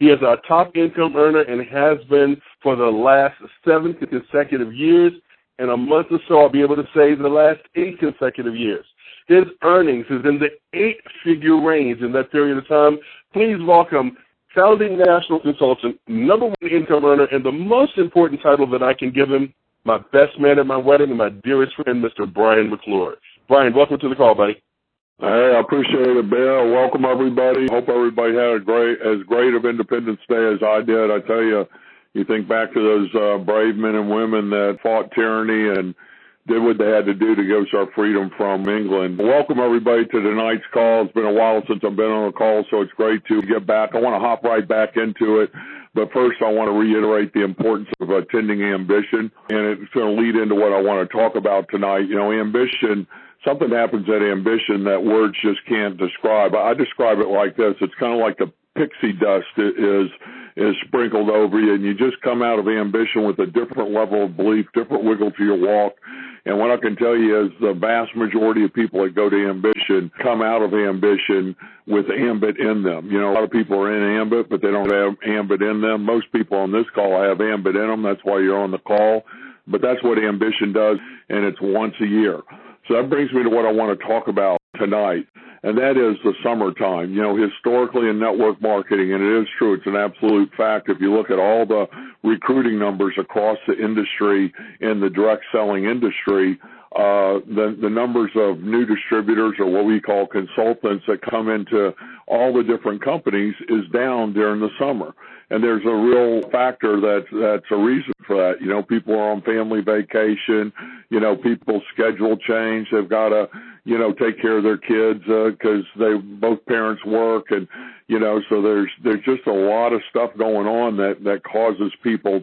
He is our top income earner and has been for the last 7 consecutive years. In a month or so, I'll be able to say the last 8 consecutive years. His earnings is in the 8-figure range in that period of time. Please welcome founding national consultant, number 1 income earner, and the most important title that I can give him, my best man at my wedding and my dearest friend, Mr. Brian McClure. Brian, welcome to the call, buddy. Hey, I appreciate it, Bill. Welcome, everybody. Hope everybody had as great of Independence Day as I did. I tell you, you think back to those brave men and women that fought tyranny and did what they had to do to give us our freedom from England. Welcome, everybody, to tonight's call. It's been a while since I've been on a call, so it's great to get back. I want to hop right back into it, but first I want to reiterate the importance of attending Ambition, and it's going to lead into what I want to talk about tonight. You know, Ambition, something happens at Ambition that words just can't describe. I describe it like this. It's kind of like the pixie dust is sprinkled over you, and you just come out of Ambition with a different level of belief, different wiggle to your walk. And what I can tell you is the vast majority of people that go to Ambition come out of Ambition with ambit in them. You know, a lot of people are in ambit, but they don't have ambit in them. Most people on this call have ambit in them. That's why you're on the call. But that's what Ambition does, and it's once a year. So that brings me to what I want to talk about tonight, and that is the summertime. You know, historically in network marketing, and it is true, it's an absolute fact. If you look at all the recruiting numbers across the industry in the direct selling industry, the numbers of new distributors, or what we call consultants, that come into all the different companies is down during the summer. And there's a real factor that's a reason for that. You know, people are on family vacation. You know, people's schedule change. They've got to, you know, take care of their kids because both parents work, and you know, so there's just a lot of stuff going on that causes people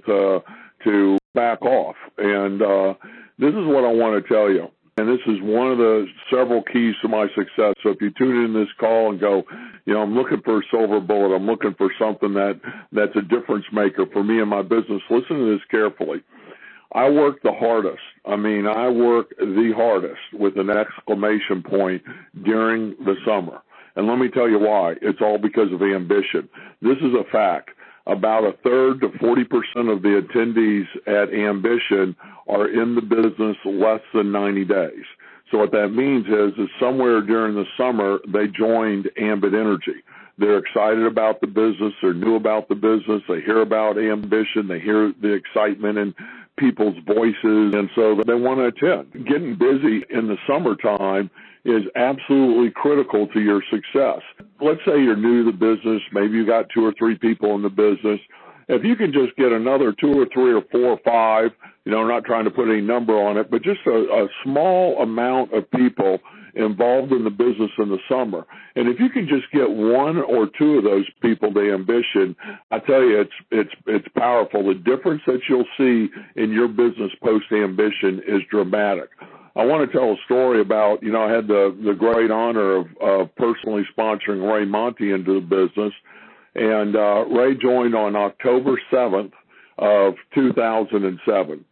to back off. And this is what I want to tell you. And this is one of the several keys to my success. So if you tune in this call and go, you know, I'm looking for a silver bullet, I'm looking for something that's a difference maker for me and my business, listen to this carefully. I work the hardest. I mean, I work the hardest with an exclamation point during the summer. And let me tell you why. It's all because of Ambition. This is a fact. About a third to 40% of the attendees at Ambition are in the business less than 90 days. So what that means is somewhere during the summer, they joined Ambit Energy. They're excited about the business. They're new about the business. They hear about Ambition. They hear the excitement in people's voices, and so they want to attend. Getting busy in the summertime is absolutely critical to your success. Let's say you're new to the business. Maybe you got 2 or 3 people in the business. If you can just get another 2 or 3 or 4 or 5, you know, not trying to put any number on it, but just a small amount of people involved in the business in the summer. And if you can just get 1 or 2 of those people to Ambition, I tell you, it's powerful. The difference that you'll see in your business post-Ambition is dramatic. I want to tell a story about, you know, I had the great honor of personally sponsoring Ray Monty into the business. And Ray joined on October 7th of 2007.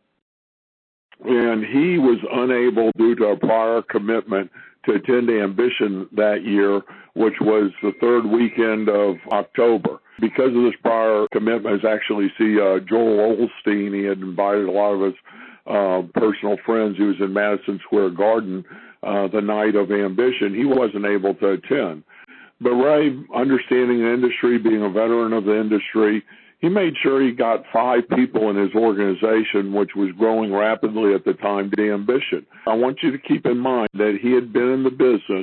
And he was unable, due to a prior commitment, to attend Ambition that year, which was the 3rd weekend of October. Because of this prior commitment, I actually see Joel Osteen. He had invited a lot of his personal friends. He was in Madison Square Garden the night of Ambition. He wasn't able to attend. But Ray, understanding the industry, being a veteran of the industry, he made sure he got 5 people in his organization, which was growing rapidly at the time, to Ambition. I want you to keep in mind that he had been in the business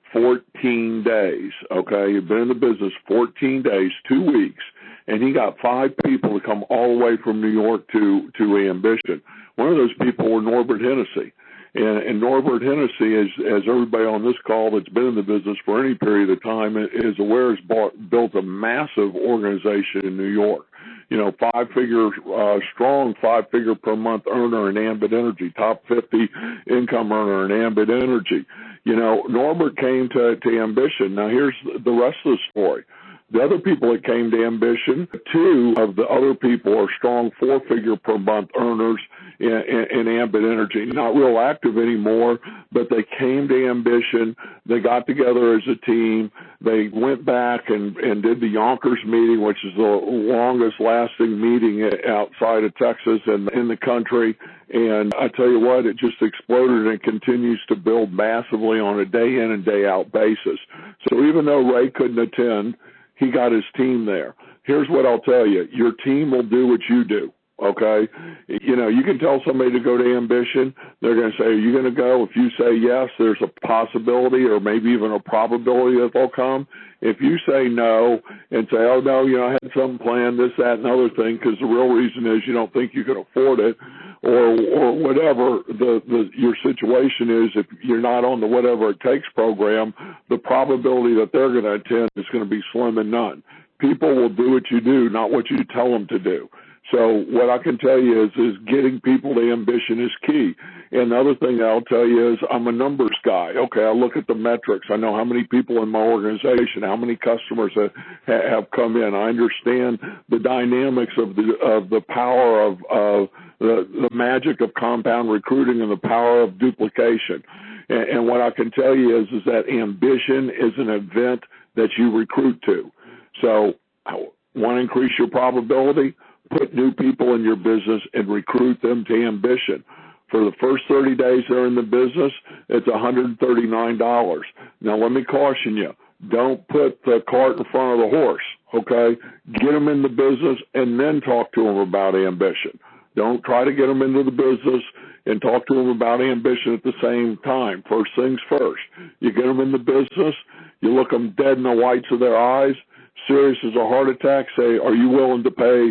14 days, okay? He had been in the business 14 days, 2 weeks, and he got 5 people to come all the way from New York to Ambition. One of those people were Norbert Hennessy. And Norbert Hennessy, as everybody on this call that's been in the business for any period of time is aware, has built a massive organization in New York. You know, 5-figure strong, 5-figure per month earner in Ambit Energy, top 50 income earner in Ambit Energy. You know, Norbert came to Ambition. Now here's the rest of the story. The other people that came to Ambition, 2 of the other people are strong 4-figure per month earners in Ambit Energy. Not real active anymore, but they came to Ambition. They got together as a team. They went back and did the Yonkers meeting, which is the longest lasting meeting outside of Texas and in the country. And I tell you what, it just exploded and continues to build massively on a day in and day out basis. So even though Ray couldn't attend, he got his team there. Here's what I'll tell you. Your team will do what you do. Okay. You know, you can tell somebody to go to Ambition. They're going to say, are you going to go? If you say yes, there's a possibility or maybe even a probability that they'll come. If you say no and say, oh, no, you know, I had something planned, this, that, and other thing, because the real reason is you don't think you can afford it or whatever your situation is, if you're not on the Whatever It Takes program, the probability that they're going to attend is going to be slim and none. People will do what you do, not what you tell them to do. So what I can tell you is getting people to Ambition is key. And the other thing I'll tell you is I'm a numbers guy. Okay, I look at the metrics. I know how many people in my organization, how many customers have come in. I understand the dynamics of the power of the magic of compound recruiting and the power of duplication. And what I can tell you is that Ambition is an event that you recruit to. So I want to increase your probability? Put new people in your business and recruit them to Ambition. For the first 30 days they're in the business, it's $139. Now, let me caution you. Don't put the cart in front of the horse, okay? Get them in the business and then talk to them about Ambition. Don't try to get them into the business and talk to them about Ambition at the same time. First things first. You get them in the business, you look them dead in the whites of their eyes, serious as a heart attack, say, are you willing to pay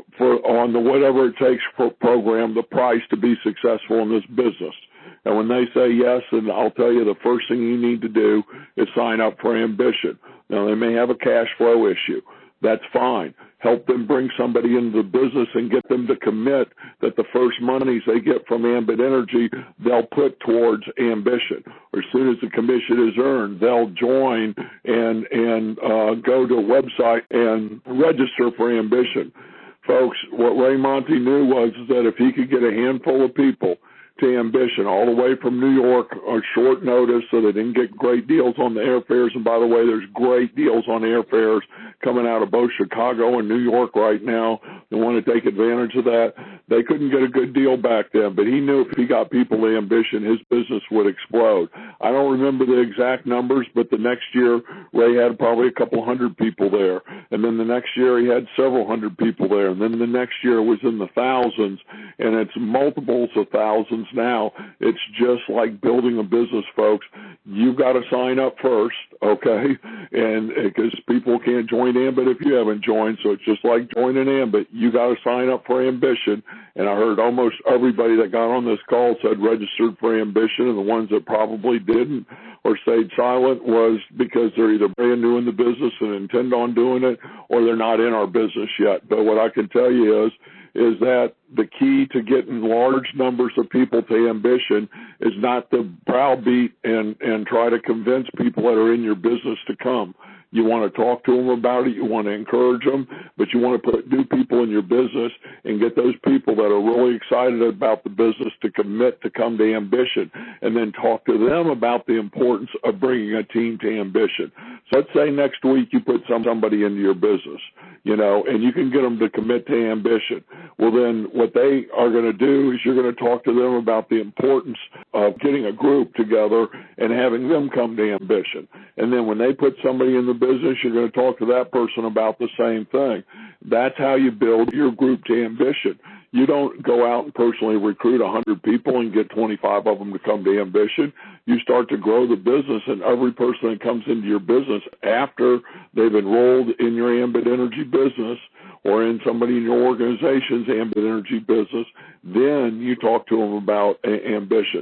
on the Whatever It Takes program the price to be successful in this business? And when they say yes, then I'll tell you the first thing you need to do is sign up for Ambition. Now, they may have a cash flow issue. That's fine. Help them bring somebody into the business and get them to commit that the first monies they get from Ambit Energy, they'll put towards Ambition. Or as soon as the commission is earned, they'll join and go to a website and register for Ambition. Folks, what Ray Monty knew was that if he could get a handful of people to Ambition all the way from New York on short notice so they didn't get great deals on the airfares. And by the way, there's great deals on airfares coming out of both Chicago and New York right now. They want to take advantage of that. They couldn't get a good deal back then, but he knew if he got people to Ambition, his business would explode. I don't remember the exact numbers, but the next year Ray had probably a couple hundred people there. And then the next year he had several hundred people there. And then the next year was in the thousands, and it's multiples of thousands now. It's just like building a business, folks. You've got to sign up first, okay? And because people can't join Ambit if you haven't joined, so it's just like joining Ambit. You got to sign up for Ambition. And I heard almost everybody that got on this call said registered for Ambition, and the ones that probably didn't or stayed silent was because they're either brand new in the business and intend on doing it, or they're not in our business yet. But what I can tell you is that the key to getting large numbers of people to Ambition is not to browbeat and try to convince people that are in your business to come. You want to talk to them about it. You want to encourage them, but you want to put new people in your business and get those people that are really excited about the business to commit to come to Ambition, and then talk to them about the importance of bringing a team to Ambition. So let's say next week you put somebody into your business, and you can get them to commit to Ambition. Well, then what they are going to do is you're going to talk to them about the importance of getting a group together and having them come to Ambition. And then when they put somebody in the business, you're going to talk to that person about the same thing. That's how you build your group to Ambition. You don't go out and personally recruit 100 people and get 25 of them to come to Ambition. You start to grow the business, and every person that comes into your business after they've enrolled in your Ambit Energy business or in somebody in your organization's Ambit Energy business, then you talk to them about Ambition.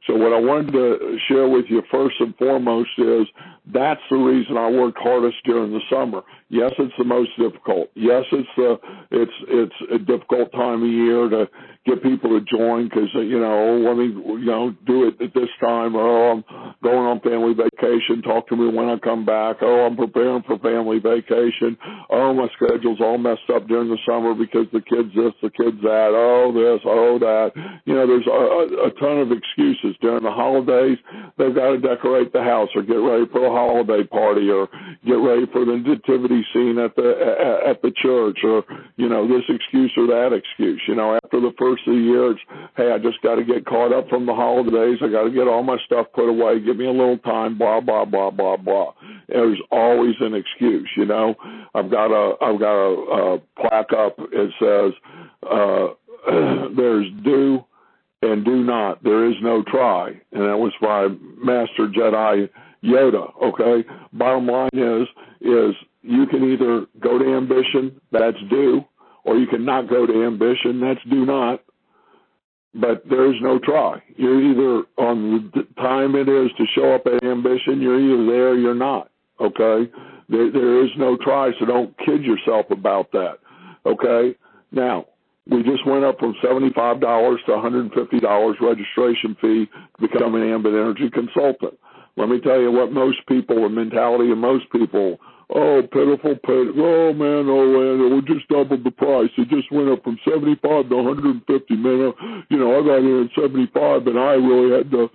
So what I wanted to share with you first and foremost is that's the reason I worked hardest during the summer. Yes, it's the most difficult. Yes, it's a difficult time of year to get people to join because, let me, do it at this time. Oh, I'm going on family vacation. Talk to me when I come back. Oh, I'm preparing for family vacation. Oh, my schedule's all messed up during the summer because the kids this, the kids that. Oh, this, oh, that. There's a ton of excuses. During the holidays, they've got to decorate the house or get ready for a holiday party or get ready for the nativity scene at the church or, this excuse or that excuse. After the first of the year, it's, hey, I just got to get caught up from the holidays. I got to get all my stuff put away. Give me a little time, blah, blah, blah, blah, blah. There's always an excuse, I've got a plaque up. It says, there's do and do not. There is no try. And that was by Master Jedi Yoda, okay? Bottom line is you can either go to ambition, that's do, or you can not go to ambition, that's do not. But there's no try. You're either on the time it is to show up at ambition, you're either there or you're not, okay? There is no try, so don't kid yourself about that, okay? Now, we just went up from $75 to $150 registration fee to become an Ambit Energy consultant. Let me tell you what most people, the mentality of most people, oh, pitiful, oh, man, we just doubled the price. It just went up from 75 to 150, man. I got here at 75, and I really had to,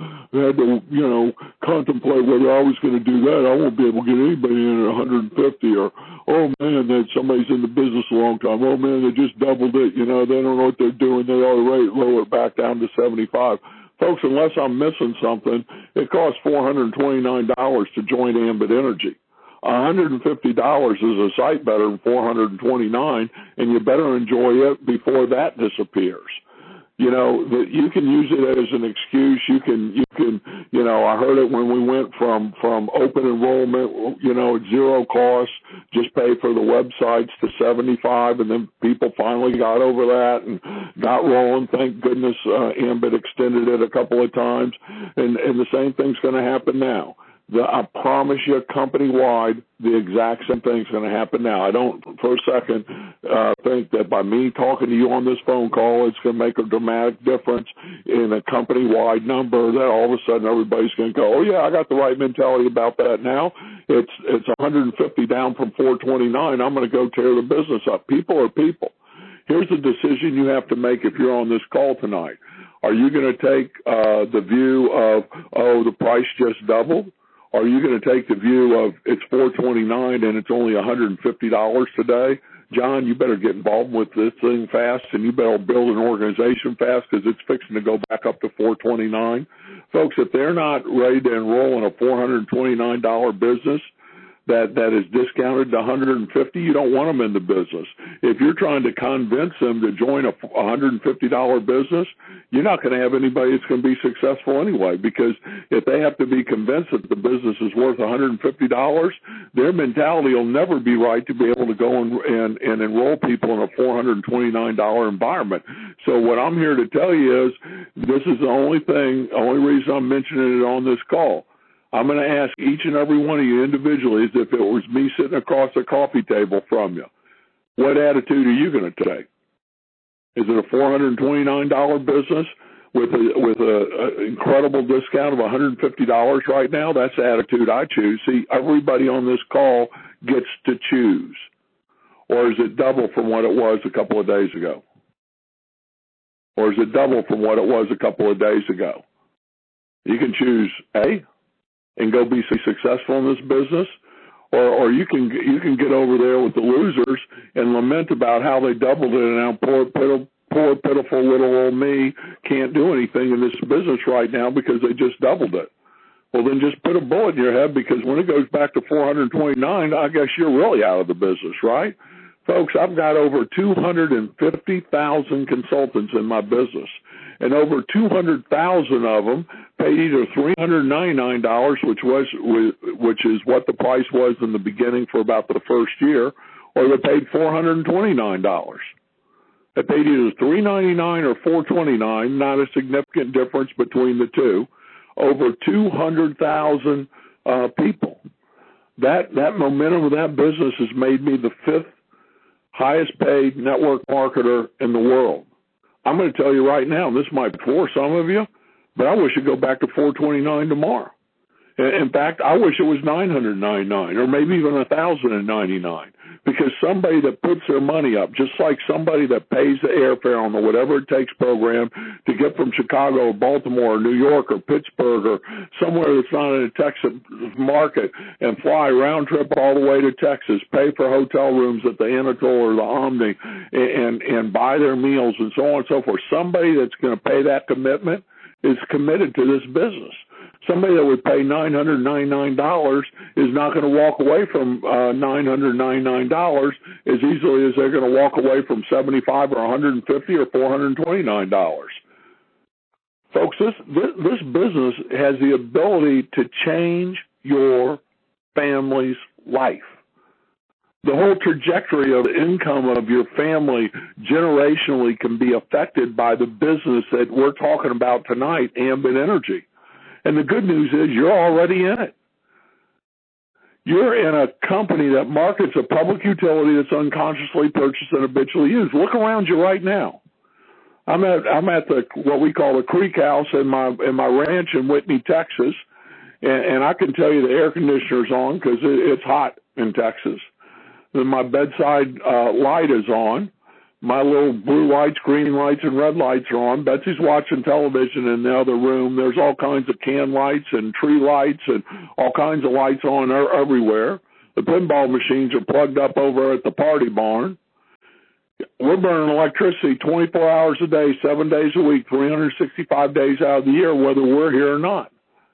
contemplate whether I was going to do that. I won't be able to get anybody in at 150 or, oh, man, that somebody's in the business a long time. Oh, man, they just doubled it. They don't know what they're doing. They ought to lower it back down to 75. Folks, unless I'm missing something, it costs $429 to join Ambit Energy. $150 is a sight better than $429, and you better enjoy it before that disappears. You can use it as an excuse. You can. I heard it when we went from open enrollment, at zero cost, just pay for the websites to $75, and then people finally got over that and got rolling. Thank goodness, Ambit extended it a couple of times, and the same thing's going to happen now. I promise you, company-wide, the exact same thing's going to happen now. I don't, for a second, think that by me talking to you on this phone call, it's going to make a dramatic difference in a company-wide number that all of a sudden everybody's going to go, oh, yeah, I got the right mentality about that now. It's 150 down from 429. I'm going to go tear the business up. People are people. Here's the decision you have to make if you're on this call tonight. Are you going to take the view of, oh, the price just doubled? Are you going to take the view of it's $429 and it's only $150 today? John, you better get involved with this thing fast, and you better build an organization fast because it's fixing to go back up to $429. Folks, if they're not ready to enroll in a $429 business that is discounted to $150, you don't want them in the business. If you're trying to convince them to join a $150 business, you're not going to have anybody that's going to be successful anyway, because if they have to be convinced that the business is worth $150, their mentality will never be right to be able to go and enroll people in a $429 environment. So what I'm here to tell you is this is the only reason I'm mentioning it on this call. I'm going to ask each and every one of you individually, as if it was me sitting across the coffee table from you, what attitude are you going to take? Is it a $429 business with a incredible discount of $150 right now? That's the attitude I choose. See, everybody on this call gets to choose. Or is it double from what it was a couple of days ago? Or is it double from what it was a couple of days ago? You can choose A, and go be successful in this business, or you can get over there with the losers and lament about how they doubled it and how poor pitiful little old me can't do anything in this business right now because they just doubled it. Well, then just put a bullet in your head, because when it goes back to 429, I guess you're really out of the business, right? Folks, I've got over 250,000 consultants in my business, and over 200,000 of them paid either $399, which is what the price was in the beginning for about the first year, or they paid $429. They paid either $399 or $429, not a significant difference between the two. over 200,000 people. That momentum of that business has made me the 5th highest paid network marketer in the world. I'm going to tell you right now, this might bore some of you, but I wish it'd go back to $429 tomorrow. In fact, I wish it was $999 or maybe even $1,099, because somebody that puts their money up, just like somebody that pays the airfare on the Whatever It Takes program to get from Chicago or Baltimore or New York or Pittsburgh or somewhere that's not in a Texas market and fly round trip all the way to Texas, pay for hotel rooms at the Anatole or the Omni and buy their meals and so on and so forth. Somebody that's going to pay that commitment is committed to this business. Somebody that would pay $999 is not going to walk away from $999 as easily as they're going to walk away from $75 or $150 or $429. Folks, this business has the ability to change your family's life. The whole trajectory of the income of your family generationally can be affected by the business that we're talking about tonight, Ambit Energy. And the good news is you're already in it. You're in a company that markets a public utility that's unconsciously purchased and habitually used. Look around you right now. I'm at the what we call the Creek House in my ranch in Whitney, Texas, and I can tell you the air conditioner's on because it's hot in Texas. Then my bedside light is on. My little blue lights, green lights, and red lights are on. Betsy's watching television in the other room. There's all kinds of can lights and tree lights and all kinds of lights on everywhere. The pinball machines are plugged up over at the party barn. We're burning electricity 24 hours a day, 7 days a week, 365 days out of the year, whether we're here or not.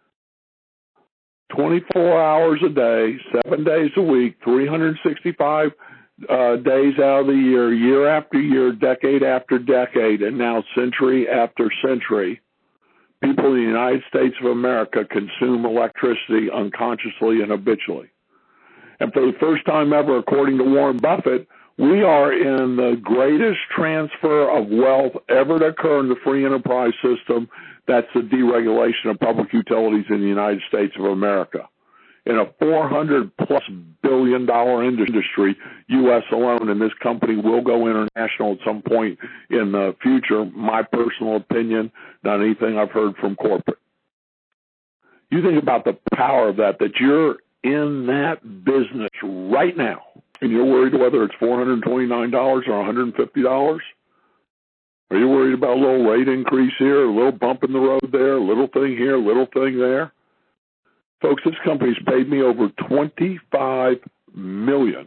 24 hours a day, 7 days a week, 365 days out of the year after year, decade after decade, and now century after century, people in the United States of America consume electricity unconsciously and habitually. And for the first time ever, according to Warren Buffett, we are in the greatest transfer of wealth ever to occur in the free enterprise system. That's the deregulation of public utilities in the United States of America. In a $400+ billion industry, U.S. alone, and this company will go international at some point in the future, my personal opinion, not anything I've heard from corporate. You think about the power of that you're in that business right now, and you're worried whether it's $429 or $150? Are you worried about a little rate increase here, a little bump in the road there, a little thing here, a little thing there? Folks, this company's paid me over $25 million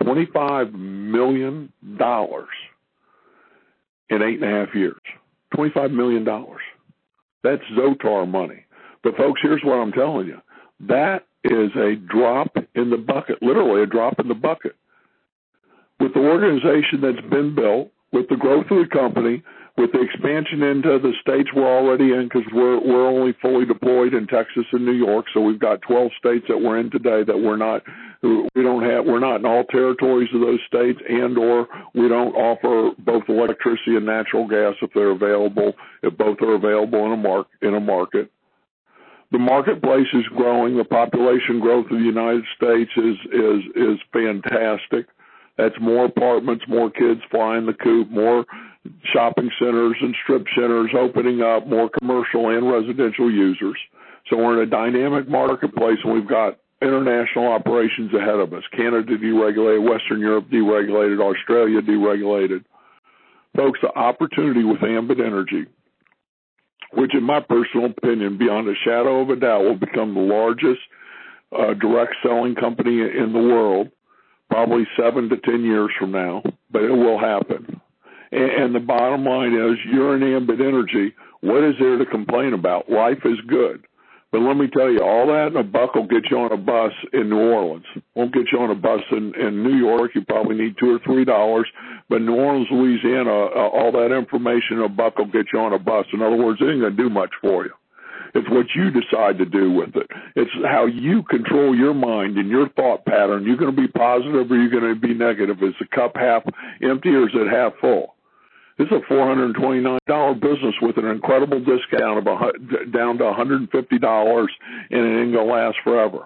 in 8.5 years. $25 million. That's Zotar money. But folks, here's what I'm telling you. That is a drop in the bucket, literally a drop in the bucket. With the organization that's been built, with the growth of the company, with the expansion into the states we're already in, because we're only fully deployed in Texas and New York, so we've got 12 states that we're in today that we're not in all territories of those states, and or we don't offer both electricity and natural gas if both are available in a market. The marketplace is growing. The population growth of the United States is fantastic. That's more apartments, more kids flying the coop, more shopping centers and strip centers opening up, more commercial and residential users. So we're in a dynamic marketplace, and we've got international operations ahead of us. Canada deregulated, Western Europe deregulated, Australia deregulated. Folks, the opportunity with Ambit Energy, which in my personal opinion, beyond a shadow of a doubt, will become the largest direct selling company in the world, probably 7 to 10 years from now, but it will happen. And the bottom line is, you're in Ambit Energy. What is there to complain about? Life is good. But let me tell you, all that in a buck will get you on a bus in New Orleans. Won't get you on a bus in New York. You probably need $2 or $3. But New Orleans, Louisiana, all that information in a buck will get you on a bus. In other words, it ain't going to do much for you. It's what you decide to do with it. It's how you control your mind and your thought pattern. You're going to be positive or you're going to be negative. Is the cup half empty or is it half full? This is a $429 business with an incredible discount of down to $150, and it ain't going to last forever.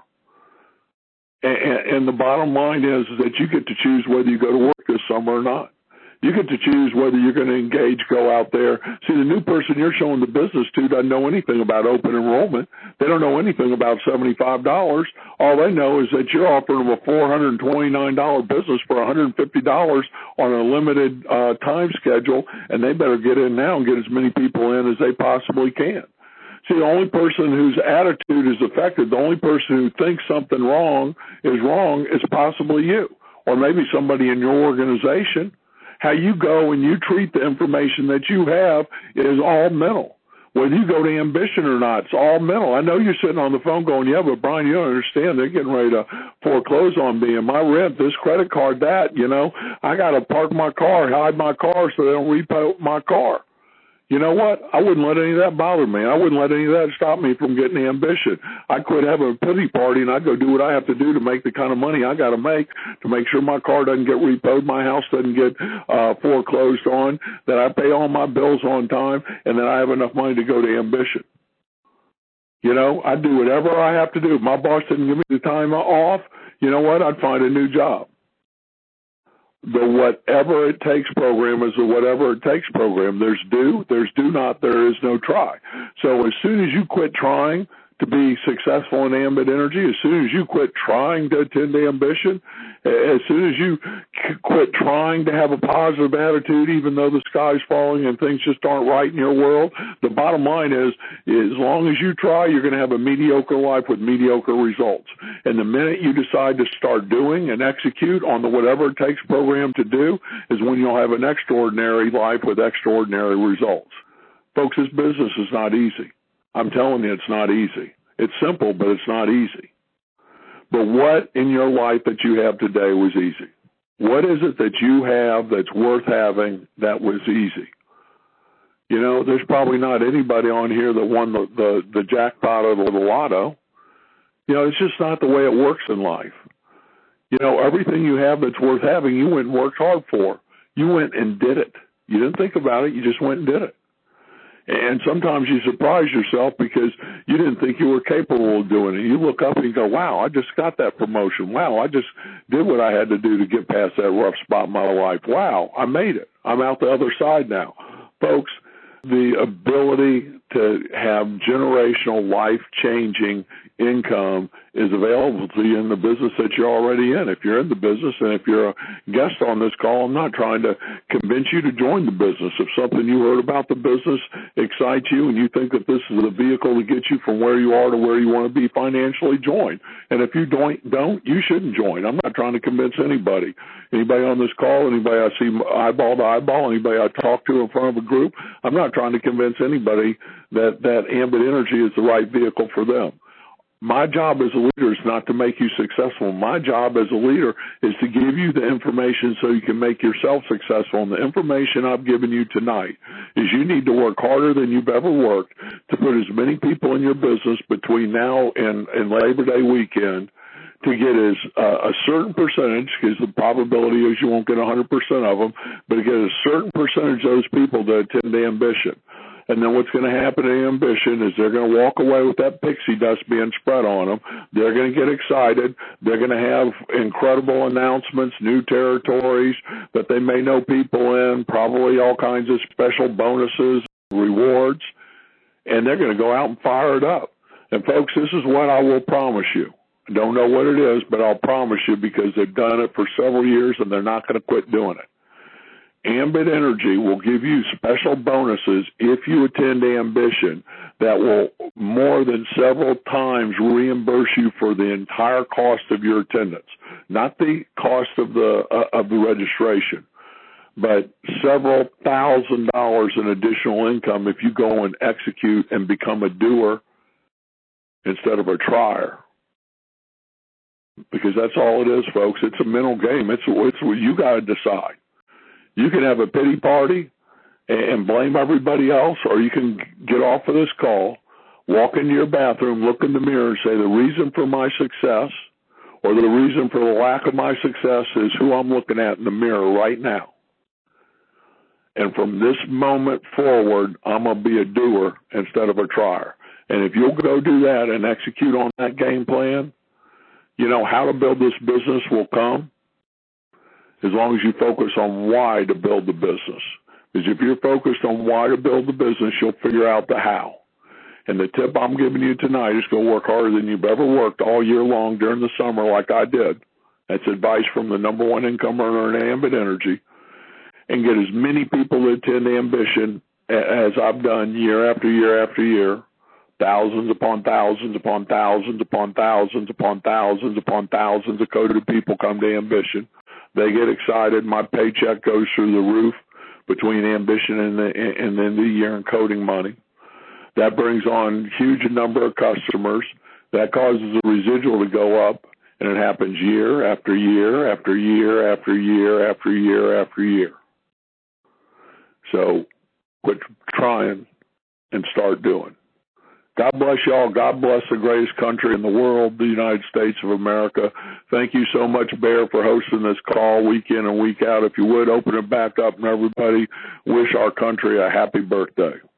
And the bottom line is that you get to choose whether you go to work this summer or not. You get to choose whether you're going to engage, go out there. See, the new person you're showing the business to doesn't know anything about open enrollment. They don't know anything about $75. All they know is that you're offering them a $429 business for $150 on a limited time schedule, and they better get in now and get as many people in as they possibly can. See, the only person whose attitude is affected, the only person who thinks something wrong is possibly you, or maybe somebody in your organization. How you go and you treat the information that you have is all mental. Whether you go to Ambition or not, it's all mental. I know you're sitting on the phone going, yeah, but Brian, you don't understand. They're getting ready to foreclose on me and my rent, this credit card, that, I got to park my car, hide my car so they don't repo my car. You know what? I wouldn't let any of that bother me. I wouldn't let any of that stop me from getting Ambition. I'd quit having a pity party, and I'd go do what I have to do to make the kind of money I got to make sure my car doesn't get repoed, my house doesn't get foreclosed on, that I pay all my bills on time, and that I have enough money to go to Ambition. I'd do whatever I have to do. If my boss didn't give me the time off, you know what? I'd find a new job. The whatever it takes program is the whatever it takes program. There's do not, there is no try. So as soon as you quit trying to be successful in Ambit Energy, as soon as you quit trying to attend Ambition, as soon as you quit trying to have a positive attitude, even though the sky's falling and things just aren't right in your world, the bottom line is as long as you try, you're going to have a mediocre life with mediocre results. And the minute you decide to start doing and execute on the whatever it takes program to do is when you'll have an extraordinary life with extraordinary results. Folks, this business is not easy. I'm telling you, it's not easy. It's simple, but it's not easy. But what in your life that you have today was easy? What is it that you have that's worth having that was easy? There's probably not anybody on here that won the jackpot or the lotto. It's just not the way it works in life. Everything you have that's worth having, you went and worked hard for. You went and did it. You didn't think about it. You just went and did it. And sometimes you surprise yourself because you didn't think you were capable of doing it. You look up and you go, wow, I just got that promotion. Wow, I just did what I had to do to get past that rough spot in my life. Wow, I made it. I'm out the other side now. Folks, the ability to have generational life-changing income is available to you in the business that you're already in. If you're in the business and if you're a guest on this call, I'm not trying to convince you to join the business. If something you heard about the business excites you and you think that this is the vehicle to get you from where you are to where you want to be financially, join. And if you don't, you shouldn't join. I'm not trying to convince anybody. Anybody on this call, anybody I see eyeball to eyeball, anybody I talk to in front of a group, I'm not trying to convince anybody that Ambit Energy is the right vehicle for them. My job as a leader is not to make you successful. My job as a leader is to give you the information so you can make yourself successful. And the information I've given you tonight is you need to work harder than you've ever worked to put as many people in your business between now and Labor Day weekend to get a certain percentage, because the probability is you won't get 100% of them, but to get a certain percentage of those people to attend Ambition. And then what's going to happen to Ambition is they're going to walk away with that pixie dust being spread on them. They're going to get excited. They're going to have incredible announcements, new territories that they may know people in, probably all kinds of special bonuses, rewards, and they're going to go out and fire it up. And folks, this is what I will promise you. I don't know what it is, but I'll promise you, because they've done it for several years and they're not going to quit doing it. Ambit Energy will give you special bonuses if you attend Ambition that will more than several times reimburse you for the entire cost of your attendance. Not the cost of the registration, but several $1,000s in additional income if you go and execute and become a doer instead of a trier. Because that's all it is, folks. It's a mental game. It's what you got to decide. You can have a pity party and blame everybody else, or you can get off of this call, walk into your bathroom, look in the mirror and say the reason for my success or the reason for the lack of my success is who I'm looking at in the mirror right now. And from this moment forward, I'm going to be a doer instead of a trier. And if you'll go do that and execute on that game plan, you know, how to build this business will come as long as you focus on why to build the business. Because if you're focused on why to build the business, you'll figure out the how. And the tip I'm giving you tonight is go work harder than you've ever worked all year long during the summer like I did. That's advice from the number one income earner in Ambit Energy. And get as many people to attend Ambition as I've done year after year after year. Thousands upon thousands upon thousands upon thousands upon thousands upon thousands of coded people come to Ambition. They get excited. My paycheck goes through the roof between Ambition and the end of the year and coding money. That brings on huge number of customers. That causes the residual to go up, and it happens year after year after year after year after year after year. So quit trying and start doing. God bless y'all. God bless the greatest country in the world, the United States of America. Thank you so much, Bear, for hosting this call week in and week out. If you would, open it back up and everybody wish our country a happy birthday.